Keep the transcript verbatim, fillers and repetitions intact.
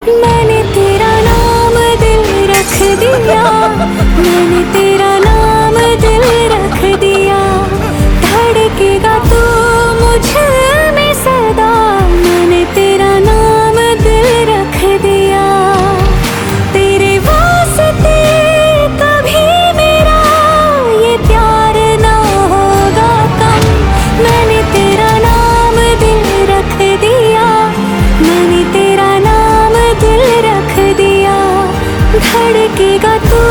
मैंने तेरा नाम दिल रख दिया, मैंने तेरा नाम दिल रख दिया। धड़केगा तू मुझ में सदा, मैंने तेरा नाम दिल रख दिया। तेरे वास्ते कभी मेरा ये प्यार ना होगा कम। मैंने तेरा नाम दिल रख दिया, मैंने तेरा नाम दिल रख दिया। धड़केगा तू